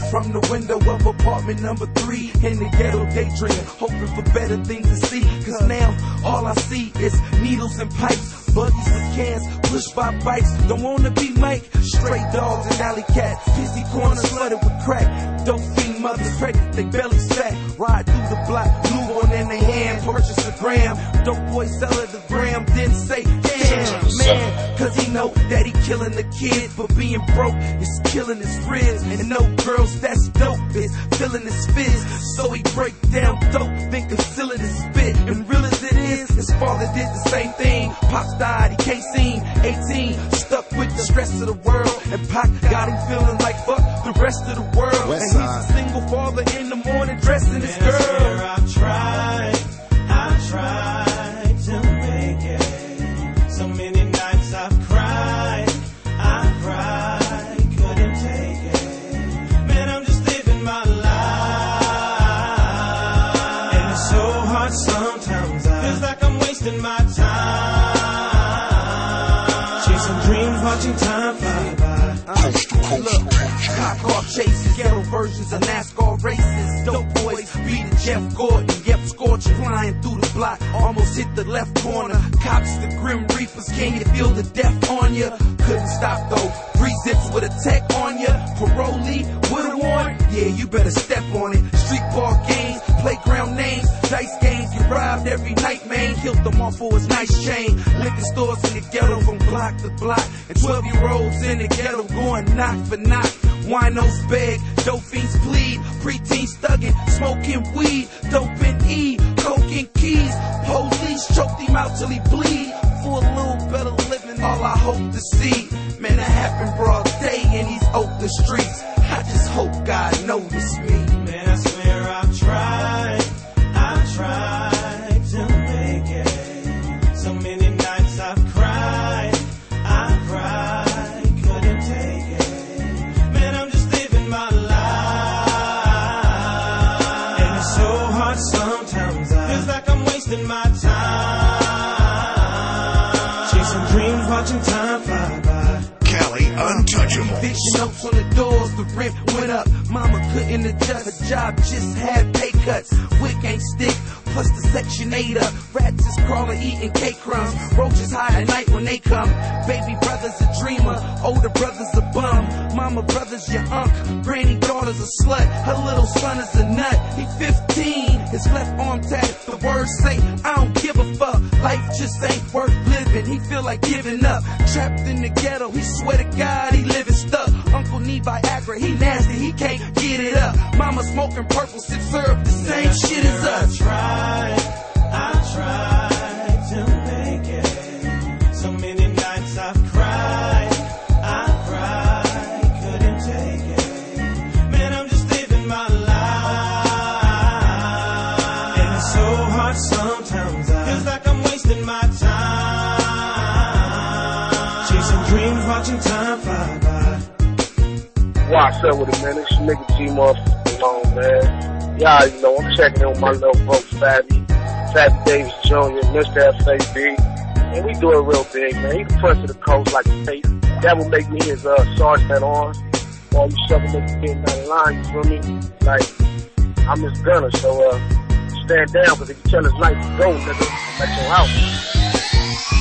from the window of apartment number 3 in the ghetto, daydreaming, hoping for better things to see. Cause now all I see is needles and pipes, buggies with cans, pushed by bikes. Don't wanna be Mike. Stray dogs and alley cats, busy corners flooded with crack. Dope fiend mothers pregnant, they bellies fat. Ride through the block, blue one in their hand, purchase a gram. Dope boy sell it a gram, then say, damn, man. Cause he know that he killing the kid, but being broke is killing his friends. And no girls that's dope is filling his fizz. So he break down dope, then concealing his spit. And real as it is, his father did the same thing. Pops died, he can't seem 18, stuck with the stress of the world. And Pac got him feeling like fuck the rest of the world. And he's a single father in the morning dressing his girl. I tried to make it. So many nights I've cried, couldn't take it. Man, I'm just living my life. And it's so hard sometimes, feels like I'm wasting my time. Chasing dreams, watching time fly by. Look, cock off chases, ghetto versions of NASCAR races. Dope boys beating Jeff Gordon, yep, scorching, flying through the block, almost hit the left corner. Cops, the Grim Reapers, can you feel the death on ya? Couldn't stop though, 3 zips with a tech on ya. Parolee with a warrant, yeah, you better step on it. Street ball games, playground names, dice games, get robbed every night, man. Killed them all for his nice chain. Liquor stores in the ghetto from block to block, and 12-year-olds in the ghetto going knock for knock. Winos beg, dope fiends plead, preteens thugging, smoking weed, dope and E, coke and keys. Police choked him out till he bleed. For a little better living, all I hope to see. Man, that happened broad day in these Oakland streets. I just hope God noticed me. Man, I swear I've tried to make it. So many nights I've cried, couldn't take it. Man, I'm just living my life. And it's so hard sometimes, feels like I'm wasting my time. Chasing dreams, watching time fly by. Cali Untouchable. Eviction notes on the doors, the rent went up. Mama couldn't adjust, her job just had pay cuts. Wick ain't stick, plus the Section 8 up. Rats is crawling, eating cake crumbs. Roaches hide at night when they come. Baby brother's a dreamer, older brother's a bum. Mama brother's your unk, granny daughter's a slut. Her little son is a nut, he 15. His left arm tatted, the words say, I don't give a fuck. Life just ain't worth living, he feel like giving up. Trapped in the ghetto, he swear to God he living stuck. Uncle need Viagra, he nasty, he can't get it up. Mama smoking purple, sip syrup, the same shit as us. I tried to make it. So many nights I've cried, couldn't take it. Man, I'm just living my life. And it's so hard sometimes, feels like I'm wasting my time. Chasing dreams, watching time fly by. What's up with it, man? It's your nigga G-Muff alone, man. Y'all, you know, I'm checking in with my little bro, Fabby Davis Jr., Mr. FAB. And we do it real big, man. He the punch of the coast like a tape. That would make me his sergeant at arms. All you sucker niggas getting out of line, you feel me? Like, I'm his gunner, so stand down, because if you tell his life to go, nigga, I'm at your house.